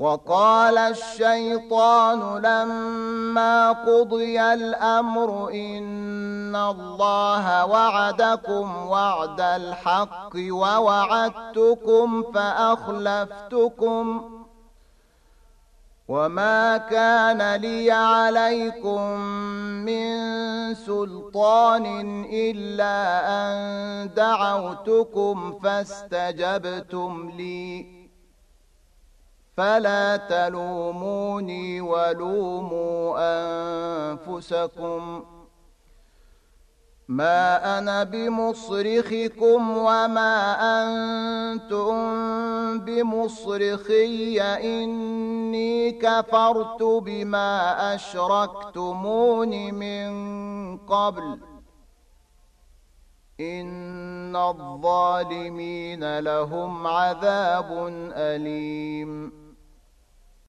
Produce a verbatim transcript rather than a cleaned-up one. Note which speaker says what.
Speaker 1: وقال الشيطان لما قضي الأمر إن الله وعدكم وعد الحق ووعدتكم فأخلفتكم وما كان لي عليكم من سلطان إلا أن دعوتكم فاستجبتم لي فلا تلوموني ولوموا أنفسكم ما أنا بمصرخكم وما أنتم بمصرخي إني كفرت بما أشركتمون من قبل إن الظالمين لهم عذاب أليم